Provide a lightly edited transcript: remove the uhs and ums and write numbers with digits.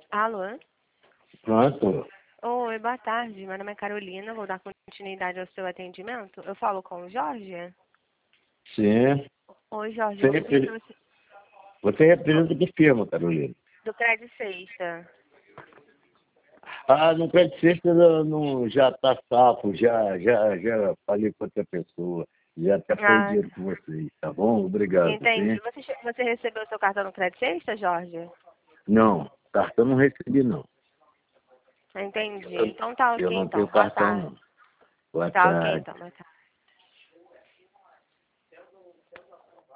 Alô? Pronto. Oi, boa tarde. Meu nome é Carolina. Vou dar continuidade ao seu atendimento. Eu falo com o Jorge? Sim. Oi, Jorge. Você, Eu vi que você... você representa que firma, Carolina? Do Crédito Sexta. Ah, no Crédito Sexta não, já está safo, já falei com outra pessoa, já até foi o Ah, dinheiro com vocês, tá bom? Obrigado, entendi. sim? Você recebeu seu cartão no Crédito Sexta, Jorge? Não, cartão não recebi, não. Entendi. Eu, Então tá eu ok, não tenho então. Boa cartão, tarde. não. Boa Tá ok, tarde. então. Boa tarde.